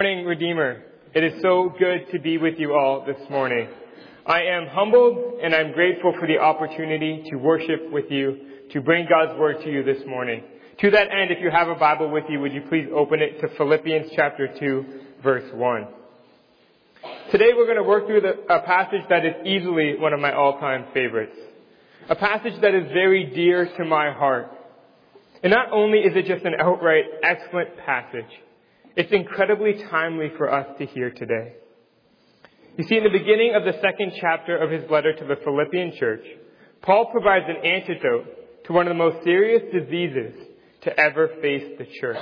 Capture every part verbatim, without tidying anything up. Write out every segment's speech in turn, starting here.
Good morning, Redeemer. It is so good to be with you all this morning. I am humbled and I'm grateful for the opportunity to worship with you, to bring God's word to you this morning. To that end, if you have a Bible with you, would you please open it to Philippians chapter two, verse one. Today we're going to work through the, a passage that is easily one of my all-time favorites. A passage that is very dear to my heart. And not only is it just an outright excellent passage, it's incredibly timely for us to hear today. You see, in the beginning of the second chapter of his letter to the Philippian church, Paul provides an antidote to one of the most serious diseases to ever face the church.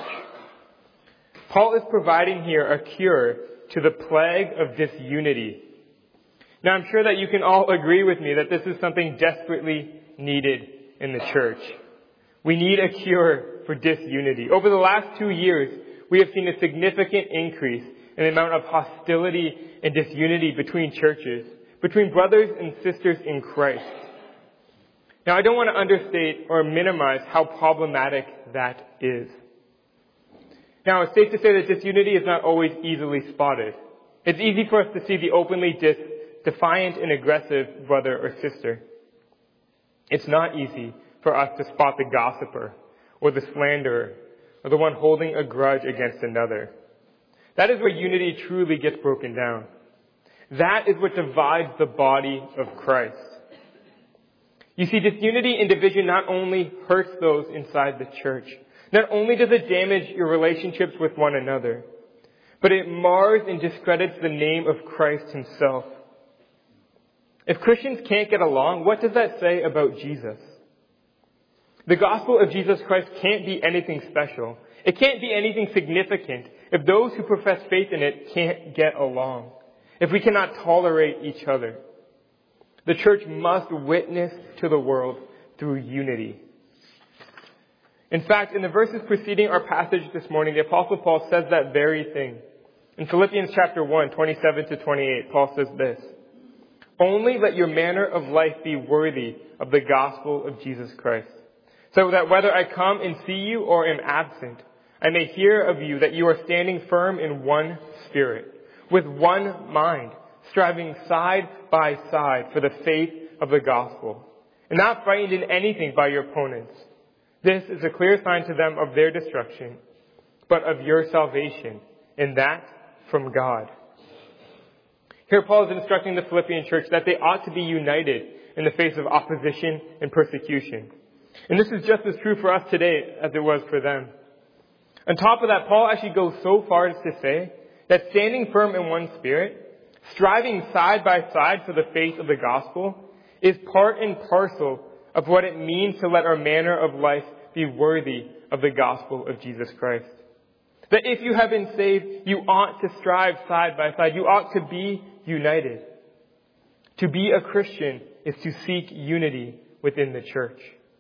Paul is providing here a cure to the plague of disunity. Now, I'm sure that you can all agree with me that this is something desperately needed in the church. We need a cure for disunity. Over the last two years, we have seen a significant increase in the amount of hostility and disunity between churches, between brothers and sisters in Christ. Now, I don't want to understate or minimize how problematic that is. Now, it's safe to say that disunity is not always easily spotted. It's easy for us to see the openly dis- defiant and aggressive brother or sister. It's not easy for us to spot the gossiper or the slanderer, or the one holding a grudge against another. That is where unity truly gets broken down. That is what divides the body of Christ. You see, disunity and division not only hurts those inside the church, not only does it damage your relationships with one another, but it mars and discredits the name of Christ himself. If Christians can't get along, what does that say about Jesus? The gospel of Jesus Christ can't be anything special. It can't be anything significant if those who profess faith in it can't get along, if we cannot tolerate each other. The church must witness to the world through unity. In fact, in the verses preceding our passage this morning, the Apostle Paul says that very thing. In Philippians chapter one, twenty-seven to twenty-eight, Paul says this: "Only let your manner of life be worthy of the gospel of Jesus Christ, so that whether I come and see you or am absent, I may hear of you that you are standing firm in one spirit, with one mind, striving side by side for the faith of the gospel, and not frightened in anything by your opponents. This is a clear sign to them of their destruction, but of your salvation, and that from God." Here Paul is instructing the Philippian church that they ought to be united in the face of opposition and persecution. And this is just as true for us today as it was for them. On top of that, Paul actually goes so far as to say that standing firm in one spirit, striving side by side for the faith of the gospel, is part and parcel of what it means to let our manner of life be worthy of the gospel of Jesus Christ. That if you have been saved, you ought to strive side by side. You ought to be united. To be a Christian is to seek unity within the church.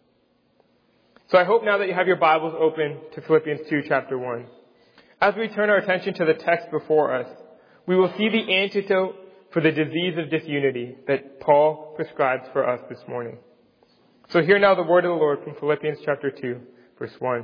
So I hope now that you have your Bibles open to Philippians two, chapter one. As we turn our attention to the text before us, we will see the antidote for the disease of disunity that Paul prescribes for us this morning. So hear now the word of the Lord from Philippians chapter two, verse one.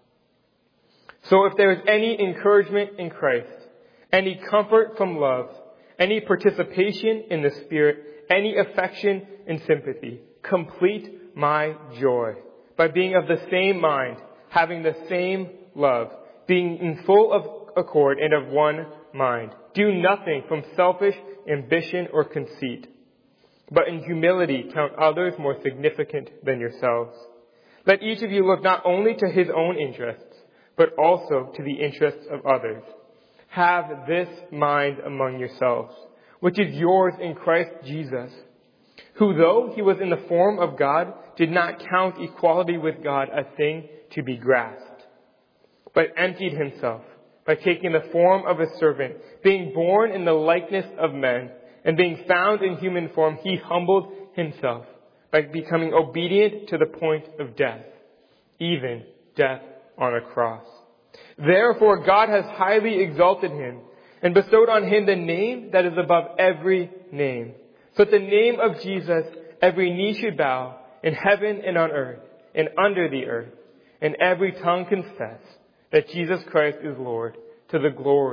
"So if there is any encouragement in Christ, any comfort from love, any participation in the Spirit, any affection and sympathy, complete my joy by being of the same mind, having the same love, being in full of accord and of one mind. Do nothing from selfish ambition or conceit, but in humility count others more significant than yourselves. Let each of you look not only to his own interests, but also to the interests of others. Have this mind among yourselves, which is yours in Christ Jesus, who, though he was in the form of God, did not count equality with God a thing to be grasped, but emptied himself by taking the form of a servant, being born in the likeness of men, and being found in human form, he humbled himself by becoming obedient to the point of death, even death on a cross. Therefore God has highly exalted him and bestowed on him the name that is above every name, so at the name of Jesus every knee should bow in heaven and on earth and under the earth, and every tongue confess that Jesus Christ is Lord, to the glory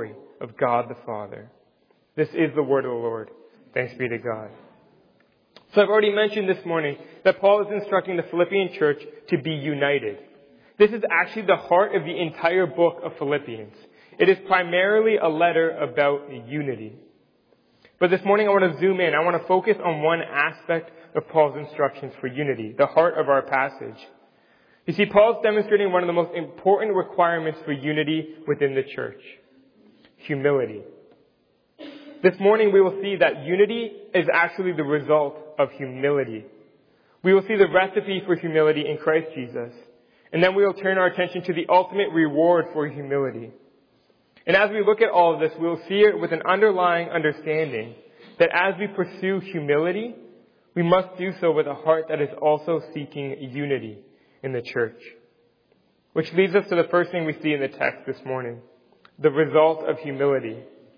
of God the Father. This is the word of the Lord. Thanks be to God. So I've already mentioned this morning that Paul is instructing the Philippian church to be united. This is actually the heart of the entire book of Philippians. It is primarily a letter about unity. But this morning I want to zoom in. I want to focus on one aspect of Paul's instructions for unity, the heart of our passage. You see, Paul's demonstrating one of the most important requirements for unity within the church: humility. This morning we will see that unity is actually the result of humility. We will see the recipe for humility in Christ Jesus. And then we will turn our attention to the ultimate reward for humility. And as we look at all of this, we will see it with an underlying understanding that as we pursue humility, we must do so with a heart that is also seeking unity in the church. Which leads us to the first thing we see in the text this morning: the result of humility.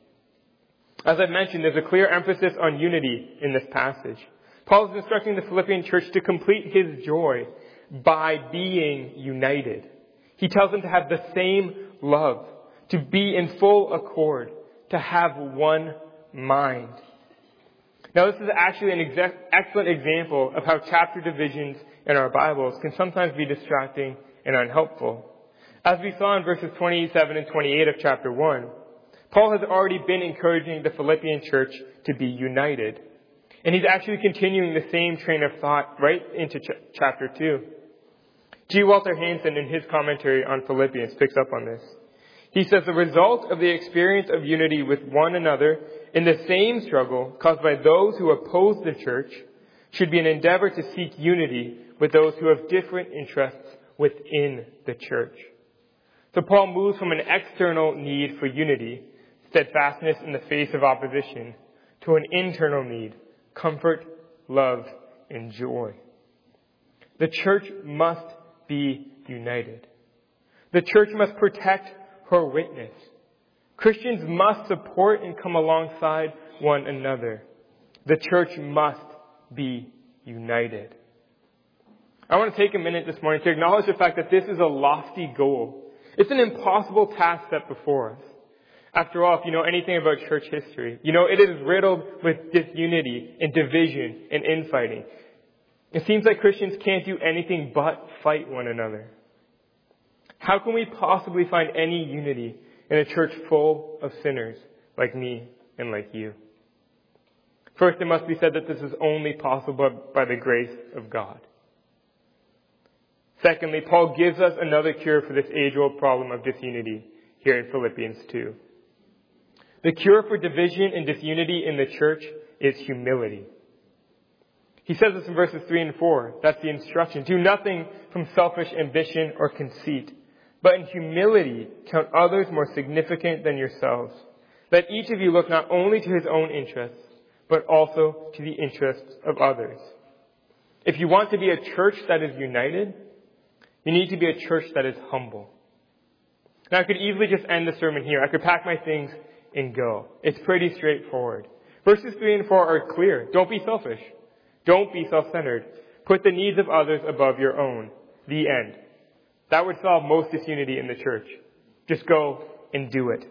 As I've mentioned, there's a clear emphasis on unity in this passage. Paul is instructing the Philippian church to complete his joy by being united. He tells them to have the same love, to be in full accord, to have one mind. Now, this is actually an ex- excellent example of how chapter divisions in our Bibles can sometimes be distracting and unhelpful. As we saw in verses twenty-seven and twenty-eight of chapter one, Paul has already been encouraging the Philippian church to be united. And he's actually continuing the same train of thought right into ch- chapter two. G. Walter Hansen, in his commentary on Philippians, picks up on this. He says the result of the experience of unity with one another in the same struggle caused by those who oppose the church should be an endeavor to seek unity with those who have different interests within the church. So Paul moves from an external need for unity, steadfastness in the face of opposition, to an internal need: comfort, love, and joy. The church must be united. The church must protect her witness. Christians must support and come alongside one another. The church must be united. I want to take a minute this morning to acknowledge the fact that this is a lofty goal. It's an impossible task set before us. After all, if you know anything about church history, you know it is riddled with disunity and division and infighting. It seems like Christians can't do anything but fight one another. How can we possibly find any unity in a church full of sinners like me and like you? First, it must be said that this is only possible by the grace of God. Secondly, Paul gives us another cure for this age-old problem of disunity here in Philippians two. The cure for division and disunity in the church is humility. He says this in verses three and four. That's the instruction. Do nothing from selfish ambition or conceit, but in humility count others more significant than yourselves. Let each of you look not only to his own interests, but also to the interests of others. If you want to be a church that is united, you need to be a church that is humble. Now, I could easily just end the sermon here. I could pack my things and go. It's pretty straightforward. Verses three and four are clear. Don't be selfish. Don't be self-centered. Put the needs of others above your own. The end. That would solve most disunity in the church. Just go and do it.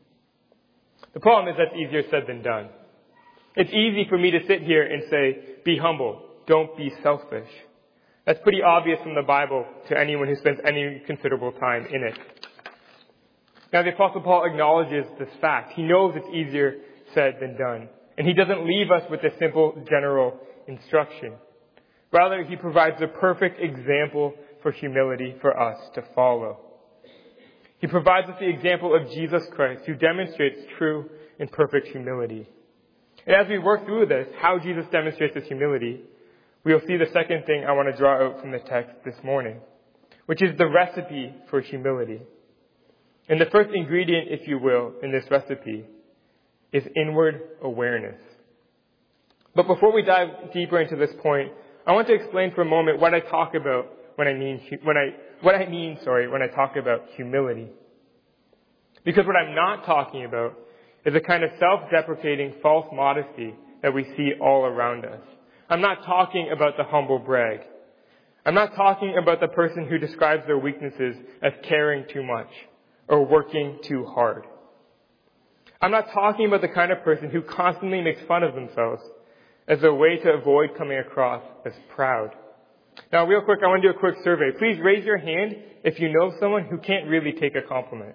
The problem is that's easier said than done. It's easy for me to sit here and say, be humble. Don't be selfish. That's pretty obvious from the Bible to anyone who spends any considerable time in it. Now, the Apostle Paul acknowledges this fact. He knows it's easier said than done. And he doesn't leave us with a simple general instruction. Rather, he provides the perfect example for humility for us to follow. He provides us the example of Jesus Christ, who demonstrates true and perfect humility. And as we work through this, how Jesus demonstrates this humility, we will see the second thing I want to draw out from the text this morning, which is the recipe for humility. And the first ingredient, if you will, in this recipe is inward awareness. But before we dive deeper into this point, I want to explain for a moment what I talk about when I mean when I what I mean, sorry, when I talk about humility. Because what I'm not talking about is a kind of self-deprecating false modesty that we see all around us. I'm not talking about the humble brag. I'm not talking about the person who describes their weaknesses as caring too much or working too hard. I'm not talking about the kind of person who constantly makes fun of themselves as a way to avoid coming across as proud. Now, real quick, I want to do a quick survey. Please raise your hand if you know someone who can't really take a compliment.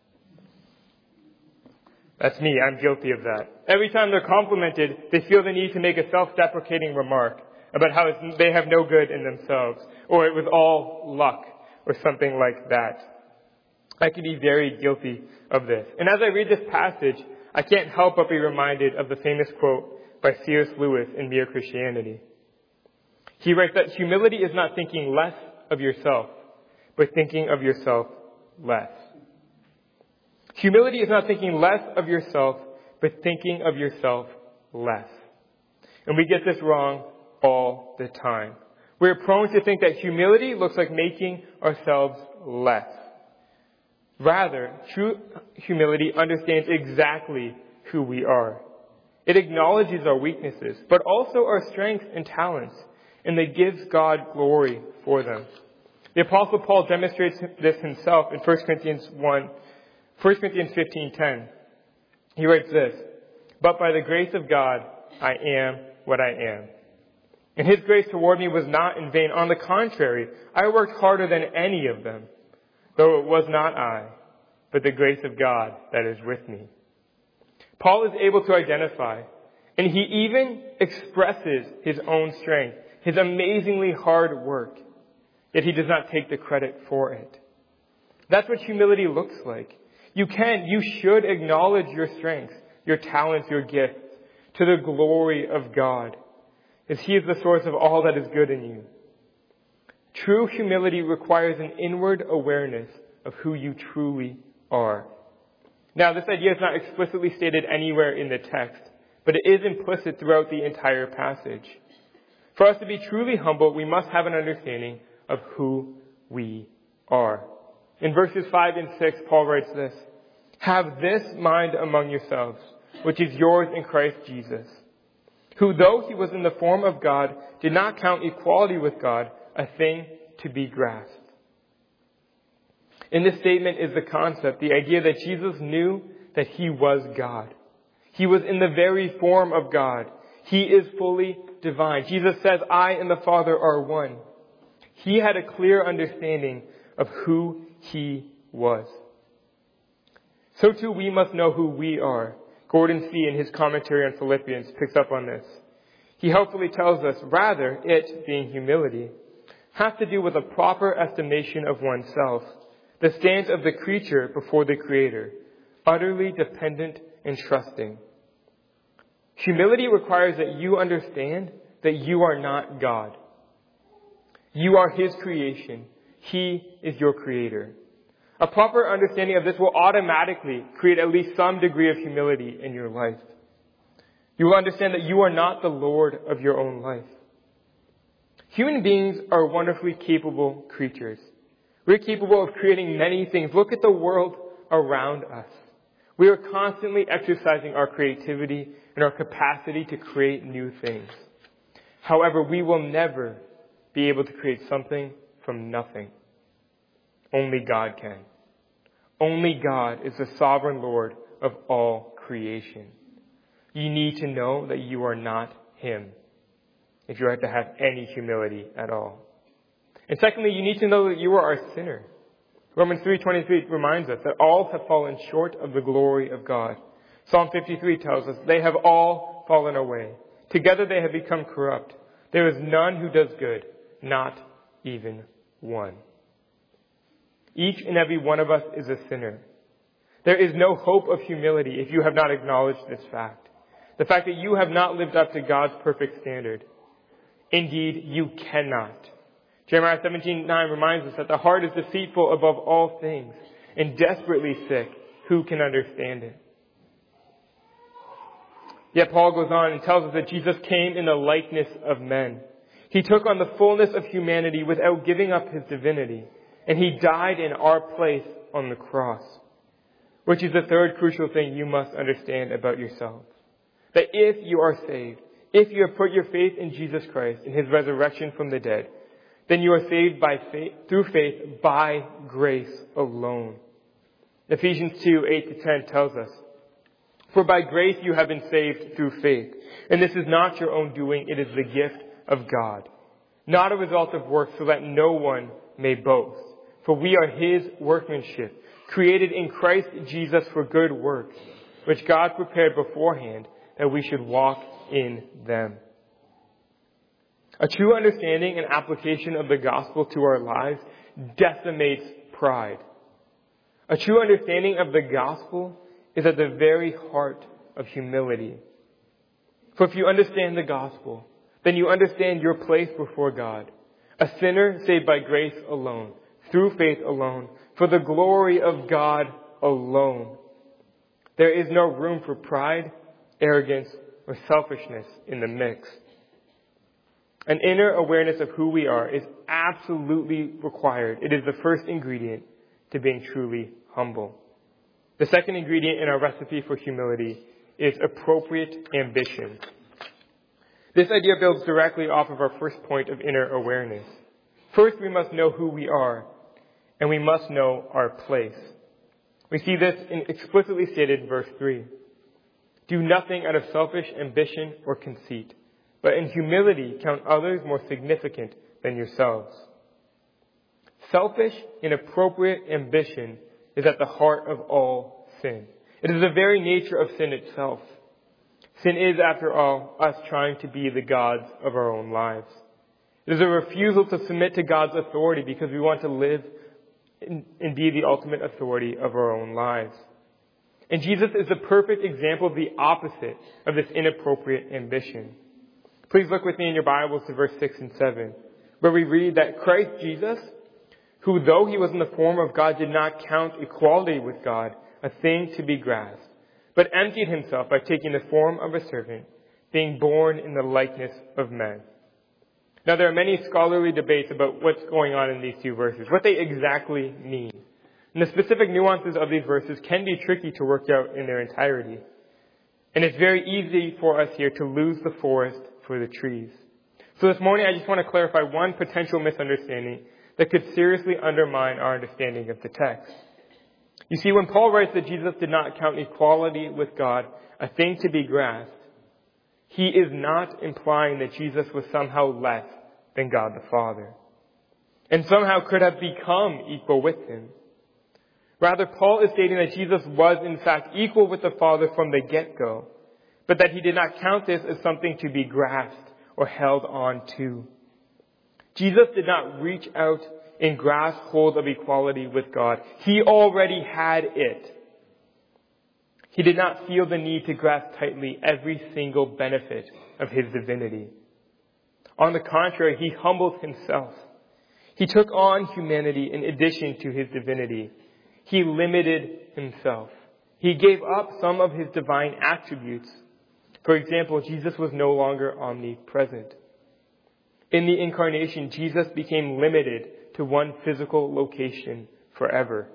That's me. I'm guilty of that. Every time they're complimented, they feel the need to make a self-deprecating remark about how they have no good in themselves, or it was all luck, or something like that. I can be very guilty of this. And as I read this passage, I can't help but be reminded of the famous quote by C S Lewis in Mere Christianity. He writes that humility is not thinking less of yourself, but thinking of yourself less. Humility is not thinking less of yourself, but thinking of yourself less. And we get this wrong all the time. We're prone to think that humility looks like making ourselves less. Rather, true humility understands exactly who we are. It acknowledges our weaknesses, but also our strengths and talents, and it gives God glory for them. The Apostle Paul demonstrates this himself in First Corinthians one, First Corinthians fifteen ten. He writes this, "But by the grace of God, I am what I am. And His grace toward me was not in vain. On the contrary, I worked harder than any of them, though it was not I, but the grace of God that is with me." Paul is able to identify, and he even expresses his own strength, his amazingly hard work, yet he does not take the credit for it. That's what humility looks like. You can, you should acknowledge your strengths, your talents, your gifts, to the glory of God, as He is the source of all that is good in you. True humility requires an inward awareness of who you truly are. Now, this idea is not explicitly stated anywhere in the text, but it is implicit throughout the entire passage. For us to be truly humble, we must have an understanding of who we are. In verses five and six, Paul writes this, "Have this mind among yourselves, which is yours in Christ Jesus, who though He was in the form of God, did not count equality with God a thing to be grasped." In this statement is the concept, the idea that Jesus knew that He was God. He was in the very form of God. He is fully divine. Jesus says, "I and the Father are one." He had a clear understanding of who He was. So too we must know who we are. Gordon Fee, in his commentary on Philippians, picks up on this. He helpfully tells us, rather, it, being humility, has to do with a proper estimation of oneself, the stance of the creature before the Creator, utterly dependent and trusting. Humility requires that you understand that you are not God. You are His creation. He is your Creator. A proper understanding of this will automatically create at least some degree of humility in your life. You will understand that you are not the Lord of your own life. Human beings are wonderfully capable creatures. We're capable of creating many things. Look at the world around us. We are constantly exercising our creativity and our capacity to create new things. However, we will never be able to create something from nothing. Only God can. Only God is the sovereign Lord of all creation. You need to know that you are not Him if you are to have any humility at all. And secondly, you need to know that you are a sinner. Romans three twenty-three reminds us that all have fallen short of the glory of God. Psalm fifty-three tells us, "They have all fallen away. Together they have become corrupt. There is none who does good, not even one." Each and every one of us is a sinner. There is no hope of humility if you have not acknowledged this fact. The fact that you have not lived up to God's perfect standard. Indeed, you cannot. Jeremiah seventeen nine reminds us that the heart is deceitful above all things and desperately sick. Who can understand it? Yet Paul goes on and tells us that Jesus came in the likeness of men. He took on the fullness of humanity without giving up His divinity. And He died in our place on the cross. Which is the third crucial thing you must understand about yourself. That if you are saved, if you have put your faith in Jesus Christ and His resurrection from the dead, then you are saved by faith, through faith by grace alone. Ephesians two eight to ten tells us, For by grace you have been saved through faith. And this is not your own doing, it is the gift of God. Not a result of works, so that no one may boast. For we are His workmanship, created in Christ Jesus for good works, which God prepared beforehand that we should walk in them. A true understanding and application of the gospel to our lives decimates pride. A true understanding of the gospel is at the very heart of humility. For if you understand the gospel, then you understand your place before God, a sinner saved by grace alone, through faith alone, for the glory of God alone. There is no room for pride, arrogance, or selfishness in the mix. An inner awareness of who we are is absolutely required. It is the first ingredient to being truly humble. The second ingredient in our recipe for humility is appropriate ambition. This idea builds directly off of our first point of inner awareness. First, we must know who we are, and we must know our place. We see this in explicitly stated in verse three. Do nothing out of selfish ambition or conceit, but in humility count others more significant than yourselves. Selfish, inappropriate ambition is at the heart of all sin. It is the very nature of sin itself. Sin is, after all, us trying to be the gods of our own lives. It is a refusal to submit to God's authority because we want to live and be the ultimate authority of our own lives. And Jesus is the perfect example of the opposite of this inappropriate ambition. Please look with me in your Bibles to verse six and seven, where we read that Christ Jesus, who though he was in the form of God, did not count equality with God a thing to be grasped, but emptied himself by taking the form of a servant, being born in the likeness of men. Now, there are many scholarly debates about what's going on in these two verses, what they exactly mean. And the specific nuances of these verses can be tricky to work out in their entirety. And it's very easy for us here to lose the forest for the trees. So this morning, I just want to clarify one potential misunderstanding that could seriously undermine our understanding of the text. You see, when Paul writes that Jesus did not count equality with God a thing to be grasped, he is not implying that Jesus was somehow less than God the Father, and somehow could have become equal with him. Rather, Paul is stating that Jesus was in fact equal with the Father from the get-go, but that he did not count this as something to be grasped or held on to. Jesus did not reach out and grasp hold of equality with God. He already had it. He did not feel the need to grasp tightly every single benefit of his divinity. On the contrary, he humbled himself. He took on humanity in addition to his divinity. He limited himself. He gave up some of his divine attributes. For example, Jesus was no longer omnipresent. In the incarnation, Jesus became limited to one physical location forever.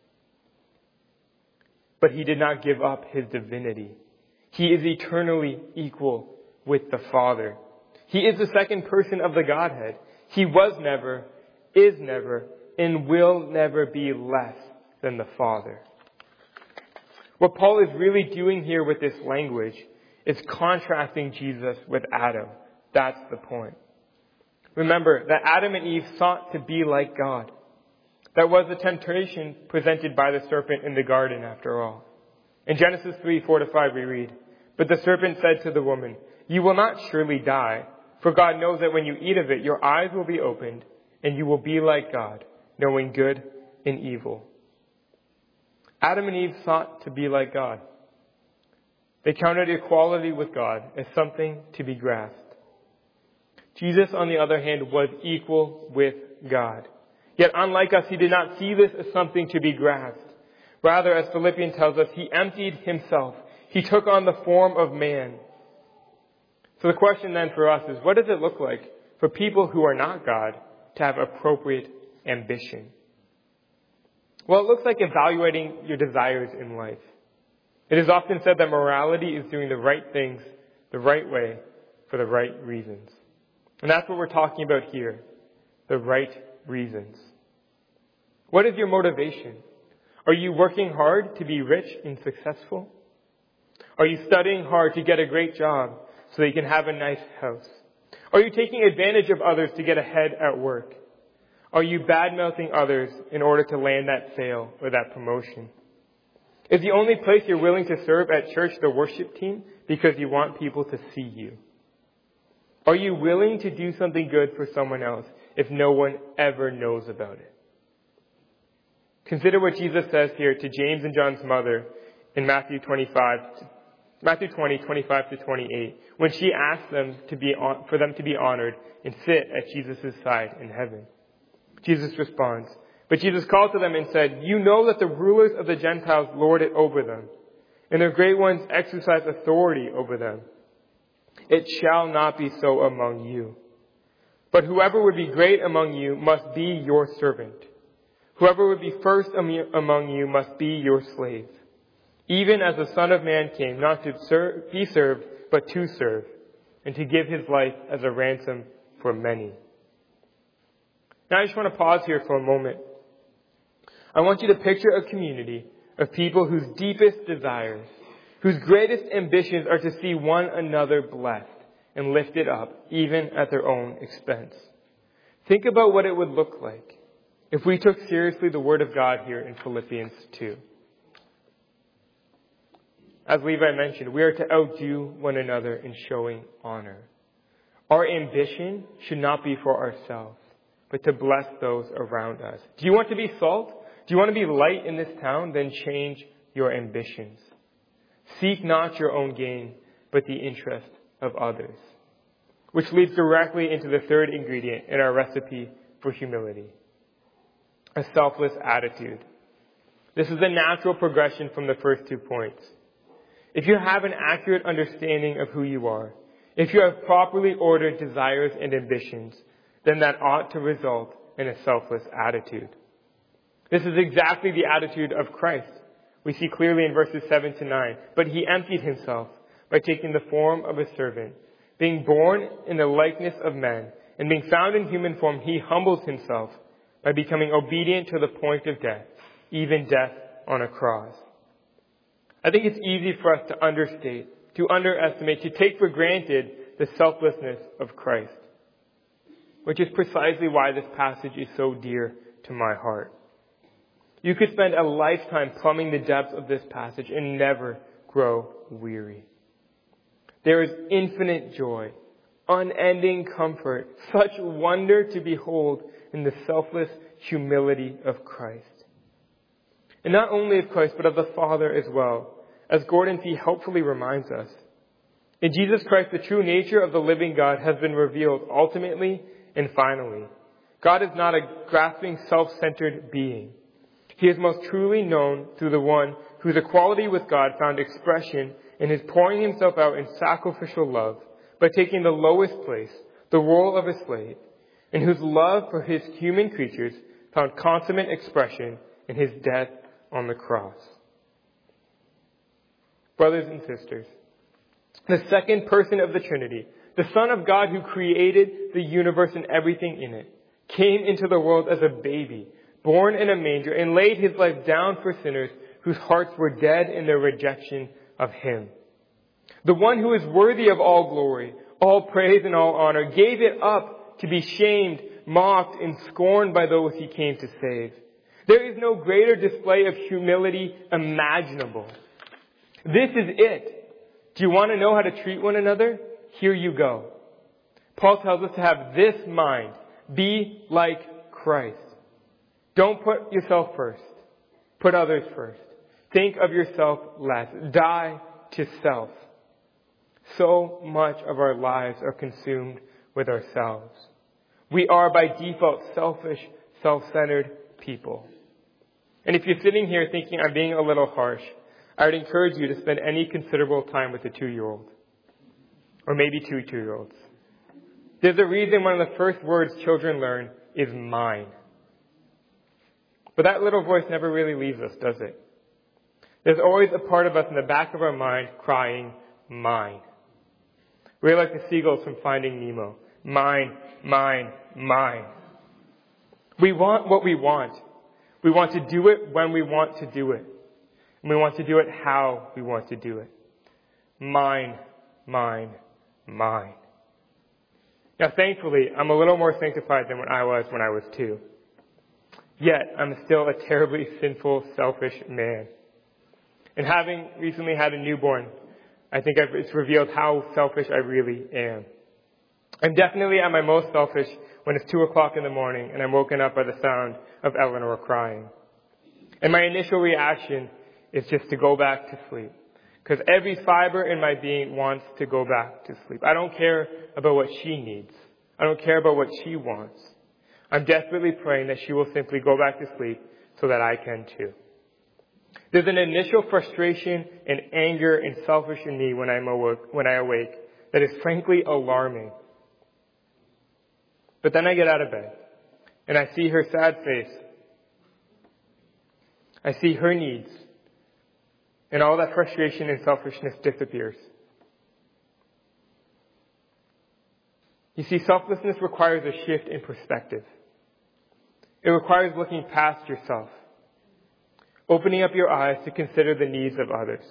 But he did not give up his divinity. He is eternally equal with the Father. He is the second person of the Godhead. He was never, is never, and will never be less than the Father. What Paul is really doing here with this language is contrasting Jesus with Adam. That's the point. Remember that Adam and Eve sought to be like God. That was the temptation presented by the serpent in the garden, after all. In Genesis three, four to five, we read, "But the serpent said to the woman, 'You will not surely die, for God knows that when you eat of it, your eyes will be opened, and you will be like God, knowing good and evil.'" Adam and Eve sought to be like God. They counted equality with God as something to be grasped. Jesus, on the other hand, was equal with God. Yet, unlike us, he did not see this as something to be grasped. Rather, as Philippians tells us, he emptied himself. He took on the form of man. So the question then for us is, what does it look like for people who are not God to have appropriate ambition? Well, it looks like evaluating your desires in life. It is often said that morality is doing the right things the right way for the right reasons. And that's what we're talking about here, the right reasons. What is your motivation? Are you working hard to be rich and successful? Are you studying hard to get a great job so that you can have a nice house? Are you taking advantage of others to get ahead at work? Are you bad-mouthing others in order to land that sale or that promotion? Is the only place you're willing to serve at church the worship team because you want people to see you? Are you willing to do something good for someone else if no one ever knows about it? Consider what Jesus says here to James and John's mother in Matthew twenty-five, Matthew twenty, twenty-five to twenty-eight, when she asked them to be for them to be honored and sit at Jesus' side in heaven. Jesus responds, "But Jesus called to them and said, 'You know that the rulers of the Gentiles lord it over them, and their great ones exercise authority over them. It shall not be so among you. But whoever would be great among you must be your servant. Whoever would be first among you must be your slave. Even as the Son of Man came not to serve, be served, but to serve, and to give his life as a ransom for many.'" Now I just want to pause here for a moment. I want you to picture a community of people whose deepest desires, whose greatest ambitions are to see one another blessed and lifted up, even at their own expense. Think about what it would look like if we took seriously the Word of God here in Philippians two. As Levi mentioned, we are to outdo one another in showing honor. Our ambition should not be for ourselves, but to bless those around us. Do you want to be salt? Do you want to be light in this town? Then change your ambitions. Seek not your own gain, but the interest of others. Which leads directly into the third ingredient in our recipe for humility. A selfless attitude. This is a natural progression from the first two points. If you have an accurate understanding of who you are, if you have properly ordered desires and ambitions, then that ought to result in a selfless attitude. This is exactly the attitude of Christ. We see clearly in verses seven to nine. "But he emptied himself by taking the form of a servant. Being born in the likeness of men, and being found in human form, he humbles himself by becoming obedient to the point of death, even death on a cross." I think it's easy for us to understate, to underestimate, to take for granted the selflessness of Christ, which is precisely why this passage is so dear to my heart. You could spend a lifetime plumbing the depths of this passage and never grow weary. There is infinite joy, unending comfort, such wonder to behold in the selfless humility of Christ. And not only of Christ, but of the Father as well, as Gordon Fee helpfully reminds us. In Jesus Christ, the true nature of the living God has been revealed ultimately and finally. God is not a grasping, self-centered being. He is most truly known through the one whose equality with God found expression in his pouring himself out in sacrificial love by taking the lowest place, the role of a slave, and whose love for his human creatures found consummate expression in his death on the cross. Brothers and sisters, the second person of the Trinity, the Son of God who created the universe and everything in it, came into the world as a baby, born in a manger, and laid his life down for sinners whose hearts were dead in their rejection of him. The one who is worthy of all glory, all praise and all honor, gave it up to be shamed, mocked, and scorned by those he came to save. There is no greater display of humility imaginable. This is it. Do you want to know how to treat one another? Here you go. Paul tells us to have this mind. Be like Christ. Don't put yourself first. Put others first. Think of yourself less. Die to self. So much of our lives are consumed with ourselves. We are by default selfish, self-centered people. And if you're sitting here thinking I'm being a little harsh, I would encourage you to spend any considerable time with a two-year-old. Or maybe two two-year-olds. There's a reason one of the first words children learn is mine. But that little voice never really leaves us, does it? There's always a part of us in the back of our mind crying, mine. We're like the seagulls from Finding Nemo. Mine, mine, mine. We want what we want. We want to do it when we want to do it. And we want to do it how we want to do it. mine, mine, mine. Now, thankfully, I'm a little more sanctified than what I was when I was two. Yet, I'm still a terribly sinful, selfish man. And having recently had a newborn, I think I've, it's revealed how selfish I really am. I'm definitely at my most selfish when it's two o'clock in the morning and I'm woken up by the sound of Eleanor crying. And my initial reaction is just to go back to sleep. Because every fiber in my being wants to go back to sleep. I don't care about what she needs. I don't care about what she wants. I'm desperately praying that she will simply go back to sleep so that I can too. There's an initial frustration and anger and selfish in me when I'm awoke, when I awake that is frankly alarming. But then I get out of bed and I see her sad face. I see her needs. And all that frustration and selfishness disappears. You see, selflessness requires a shift in perspective. It requires looking past yourself, opening up your eyes to consider the needs of others.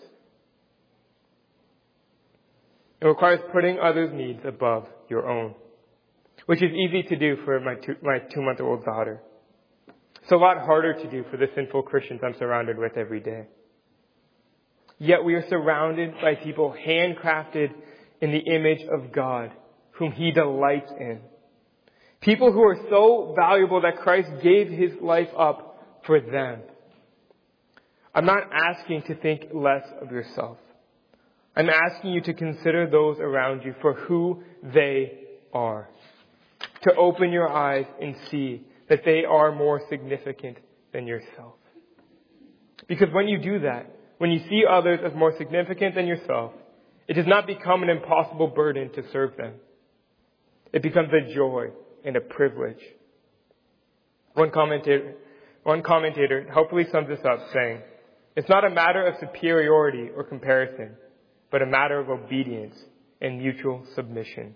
It requires putting others' needs above your own, which is easy to do for my two, my two-month-old daughter. It's a lot harder to do for the sinful Christians I'm surrounded with every day. Yet we are surrounded by people handcrafted in the image of God, whom He delights in. People who are so valuable that Christ gave His life up for them. I'm not asking to think less of yourself. I'm asking you to consider those around you for who they are. To open your eyes and see that they are more significant than yourself. Because when you do that, when you see others as more significant than yourself, it does not become an impossible burden to serve them. It becomes a joy and a privilege. One commentator, one commentator helpfully sums this up saying, it's not a matter of superiority or comparison, but a matter of obedience and mutual submission.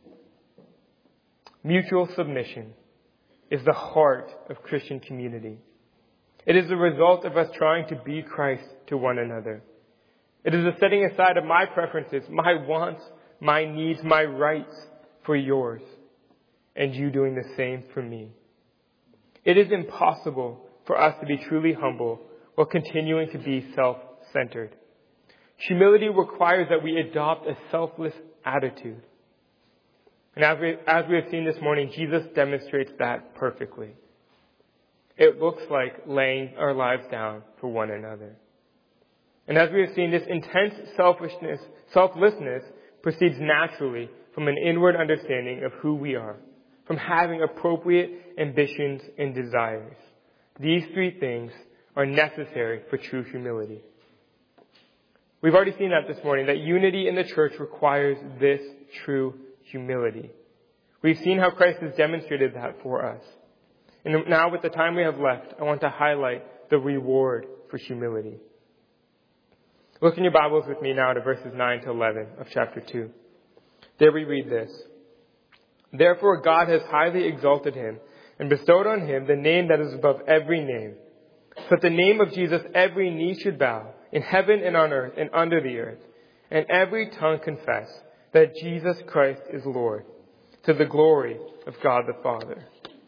Mutual submission is the heart of Christian community. It is the result of us trying to be Christ to one another. It is a setting aside of my preferences, my wants, my needs, my rights for yours, and you doing the same for me. It is impossible for us to be truly humble while continuing to be self-centered. Humility requires that we adopt a selfless attitude. And as we, as we have seen this morning, Jesus demonstrates that perfectly. It looks like laying our lives down for one another. And as we have seen, this intense selfishness, selflessness proceeds naturally from an inward understanding of who we are, from having appropriate ambitions and desires. These three things are necessary for true humility. We've already seen that this morning, that unity in the church requires this true humility. We've seen how Christ has demonstrated that for us. And now with the time we have left, I want to highlight the reward for humility. Look in your Bibles with me now to verses nine to eleven of chapter two. There we read this. Therefore God has highly exalted him and bestowed on him the name that is above every name. So at the name of Jesus every knee should bow in heaven and on earth and under the earth, and every tongue confess that Jesus Christ is Lord, to the glory of God the Father.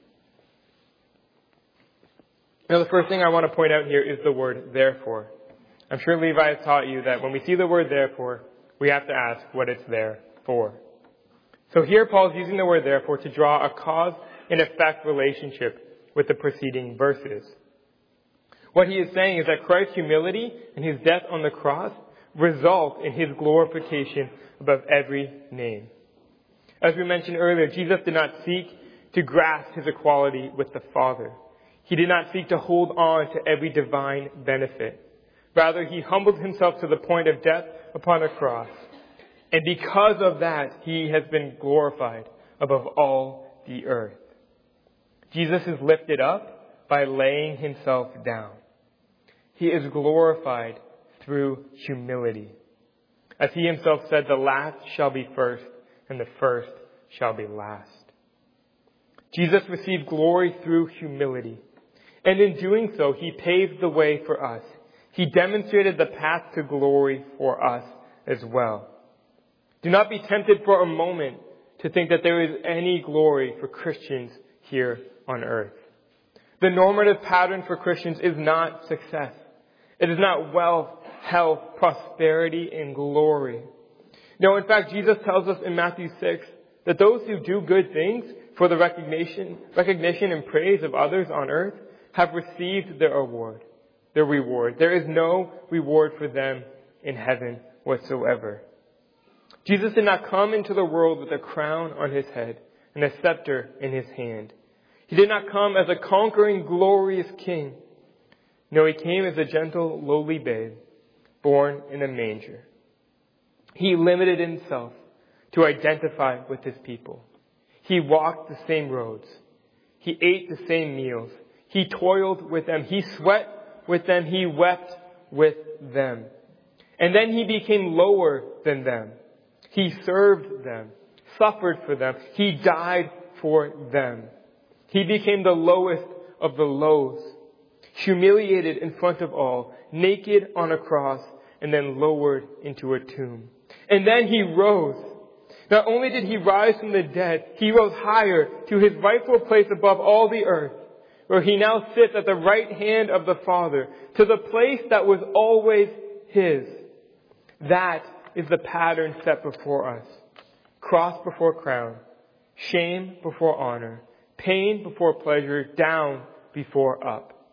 Now, the first thing I want to point out here is the word therefore. I'm sure Levi has taught you that when we see the word therefore, we have to ask what it's there for. So here Paul is using the word therefore to draw a cause and effect relationship with the preceding verses. What he is saying is that Christ's humility and his death on the cross result in his glorification above every name. As we mentioned earlier, Jesus did not seek to grasp his equality with the Father. He did not seek to hold on to every divine benefit. Rather, he humbled himself to the point of death upon a cross. And because of that, he has been glorified above all the earth. Jesus is lifted up by laying himself down. He is glorified through humility. As he himself said, the last shall be first, and the first shall be last. Jesus received glory through humility. And in doing so, he paved the way for us. He demonstrated the path to glory for us as well. Do not be tempted for a moment to think that there is any glory for Christians here on earth. The normative pattern for Christians is not success. It is not wealth, health, prosperity, and glory. No, in fact, Jesus tells us in Matthew six that those who do good things for the recognition, recognition and praise of others on earth have received their reward, their reward. There is no reward for them in heaven whatsoever. Jesus did not come into the world with a crown on his head and a scepter in his hand. He did not come as a conquering, glorious king. No, he came as a gentle, lowly babe, born in a manger. He limited himself to identify with his people. He walked the same roads. He ate the same meals. He toiled with them. He sweat with them. He wept with them. And then he became lower than them. He served them, suffered for them. He died for them. He became the lowest of the lows, humiliated in front of all, naked on a cross, and then lowered into a tomb. And then he rose. Not only did he rise from the dead, he rose higher to his rightful place above all the earth, where he now sits at the right hand of the Father, to the place that was always his. That is the pattern set before us. Cross before crown, shame before honor, pain before pleasure, down before up.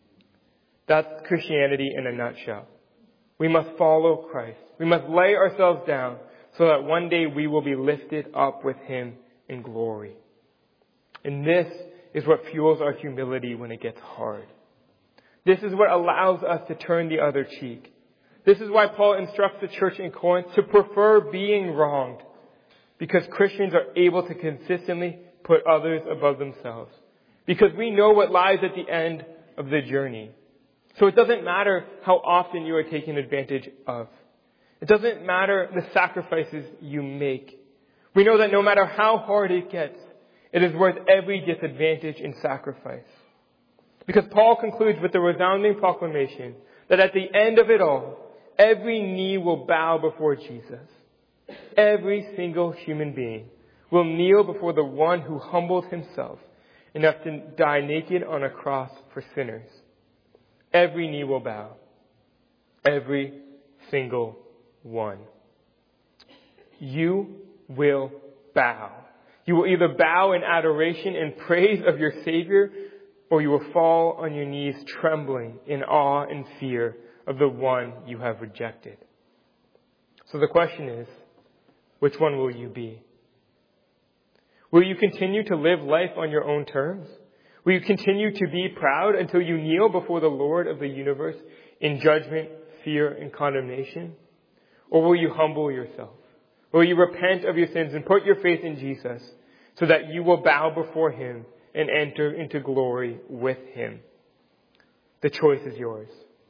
That's Christianity in a nutshell. We must follow Christ. We must lay ourselves down so that one day we will be lifted up with him in glory. And this is what fuels our humility when it gets hard. This is what allows us to turn the other cheek. This is why Paul instructs the church in Corinth to prefer being wronged, because Christians are able to consistently put others above themselves, because we know what lies at the end of the journey. So it doesn't matter how often you are taken advantage of. It doesn't matter the sacrifices you make. We know that no matter how hard it gets, it is worth every disadvantage and sacrifice. Because Paul concludes with the resounding proclamation that at the end of it all, every knee will bow before Jesus. Every single human being will kneel before the one who humbled himself enough to die naked on a cross for sinners. Every knee will bow. Every single one. You will bow. You will either bow in adoration and praise of your Savior, or you will fall on your knees trembling in awe and fear of the one you have rejected. So the question is, which one will you be? Will you continue to live life on your own terms? Will you continue to be proud until you kneel before the Lord of the universe in judgment, fear, and condemnation? Or will you humble yourself? Will you repent of your sins and put your faith in Jesus so that you will bow before him and enter into glory with him? The choice is yours.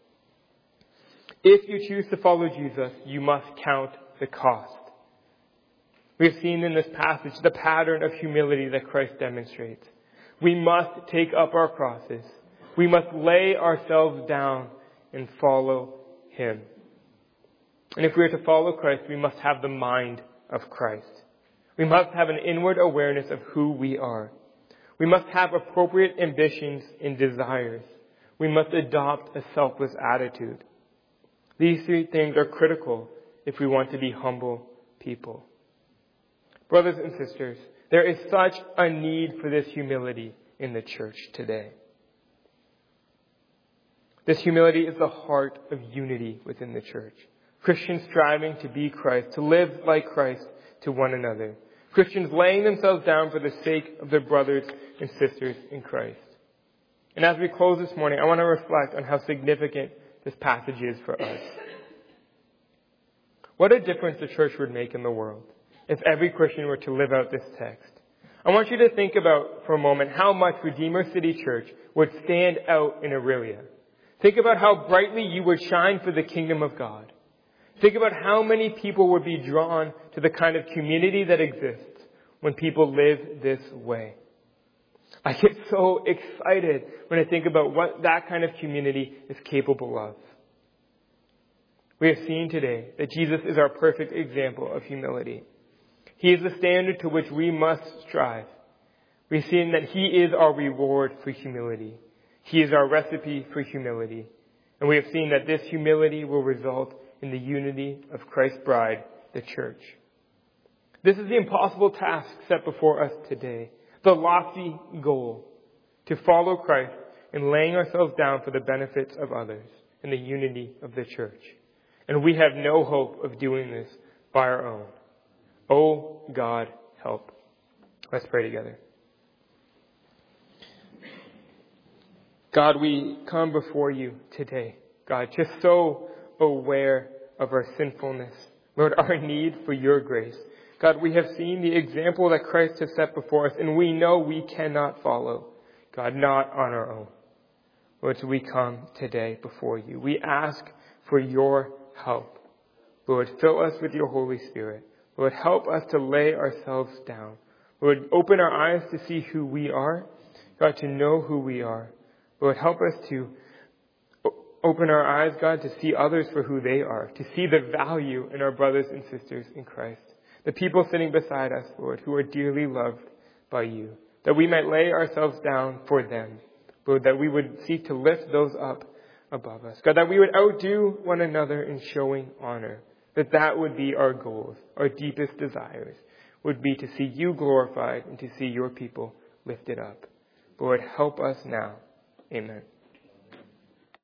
If you choose to follow Jesus, you must count the cost. We have seen in this passage the pattern of humility that Christ demonstrates. We must take up our crosses. We must lay ourselves down and follow him. And if we are to follow Christ, we must have the mind of Christ. We must have an inward awareness of who we are. We must have appropriate ambitions and desires. We must adopt a selfless attitude. These three things are critical if we want to be humble people. Brothers and sisters, there is such a need for this humility in the church today. This humility is the heart of unity within the church. Christians striving to be Christ, to live like Christ to one another. Christians laying themselves down for the sake of their brothers and sisters in Christ. And as we close this morning, I want to reflect on how significant this passage is for us. What a difference the church would make in the world if every Christian were to live out this text. I want you to think about for a moment how much Redeemer City Church would stand out in Aurelia. Think about how brightly you would shine for the kingdom of God. Think about how many people would be drawn to the kind of community that exists when people live this way. I get so excited when I think about what that kind of community is capable of. We have seen today that Jesus is our perfect example of humility. He is the standard to which we must strive. We've seen that He is our reward for humility. He is our recipe for humility. And we have seen that this humility will result in the unity of Christ's bride, the church. This is the impossible task set before us today. The lofty goal to follow Christ in laying ourselves down for the benefits of others in the unity of the church. And we have no hope of doing this by our own. Oh, God, help. Let's pray together. God, we come before you today, God, just so aware of our sinfulness. Lord, our need for your grace. God, we have seen the example that Christ has set before us, and we know we cannot follow. God, not on our own. Lord, so we come today before you. We ask for your help. Lord, fill us with your Holy Spirit. Lord, help us to lay ourselves down. Lord, open our eyes to see who we are. God, to know who we are. Lord, help us to open our eyes, God, to see others for who they are. To see the value in our brothers and sisters in Christ. The people sitting beside us, Lord, who are dearly loved by you. That we might lay ourselves down for them. Lord, that we would seek to lift those up above us. God, that we would outdo one another in showing honor. That that would be our goals, our deepest desires, would be to see you glorified and to see your people lifted up. Lord, help us now. Amen.